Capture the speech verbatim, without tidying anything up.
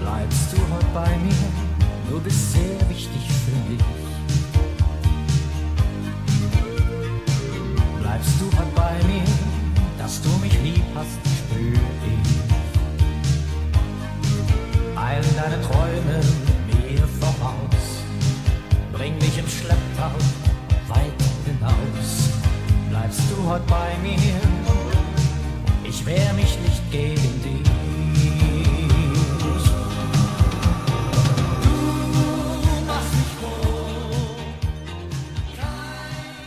Bleibst du heute bei mir, du bist sehr wichtig für mich. Bleibst du heute bei mir, dass du mich lieb hast, spür